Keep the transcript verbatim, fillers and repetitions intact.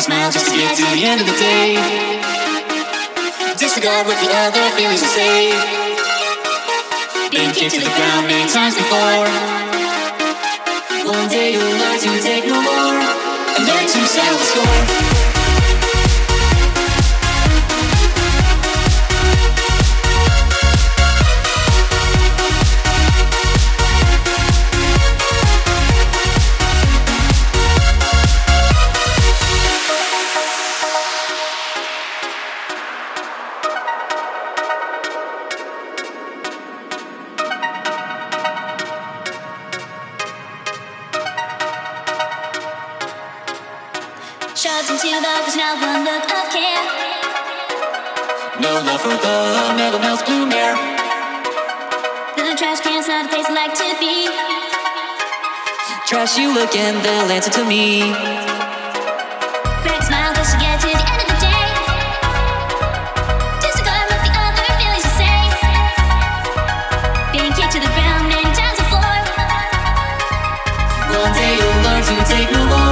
a smile just to get to the end of the day. Disregard what the other feelings will say. Been kicked to the ground many times before. One day you'll learn to take no more and learn to settle the score. Shoved into the darkness, now one look of care. No love for the metal melts blue mare. The trash can's not a place I like to be. Trash you look and they'll answer to me. Crack a smile just to get to the end of the day. Disregard what the other feelings will say. Being kicked to the ground many times before. One day you'll learn to take no more